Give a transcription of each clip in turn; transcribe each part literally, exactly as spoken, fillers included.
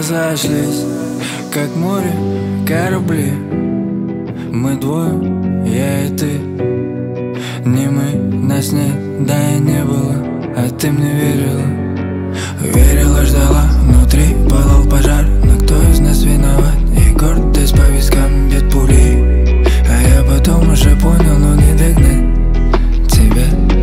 Разошлись, как море, корабли. Мы двое, я и ты. Не мы, нас нет, да и не было. А ты мне верила. Верила, ждала, внутри пылал пожар. Но кто из нас виноват? И гордость по вискам бьет пулей. А я потом уже понял, но не догнать тебя.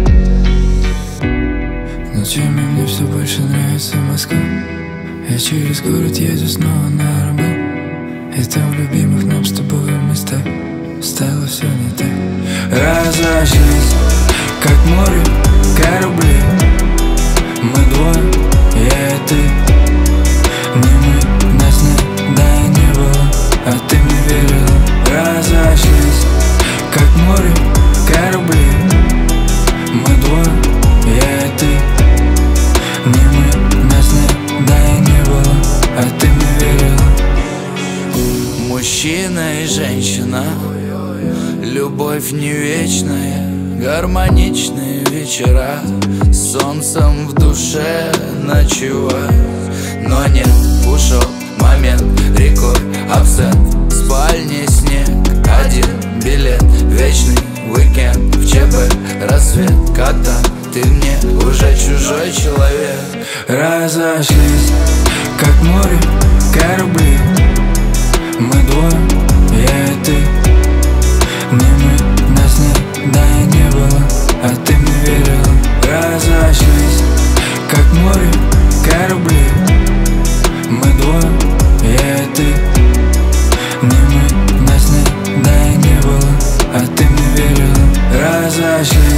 Ночами мне все больше нравится Москва. Я через город еду снова на работу. И там в любимых нам с тобой местах стало все не так. Разошлись, как море, корабли. Мы двое, я и ты. Не мы, нас нет, да и не было. А ты мне верила. Разошлись, как море, корабли. Мы двое, я и ты. Не мы, нас нет, да и не было. А ты мне верила. Мужчина и женщина, любовь не вечная, гармоничные вечера, с солнцем в душе ночевать. Но нет, ушел момент, рекой абсент, в спальне снег, один билет, вечный уикенд, в ЧП рассвет. Когда ты мне уже чужой человек. Разошлись, как море, корабли. Мы двое, я и ты. Не мы, нас нет, да и не было. А ты мне верила. Разошлись, как море, корабли. Мы двое, я и ты. Не мы, нас нет, да и не было. А ты мне верила. Разошлись.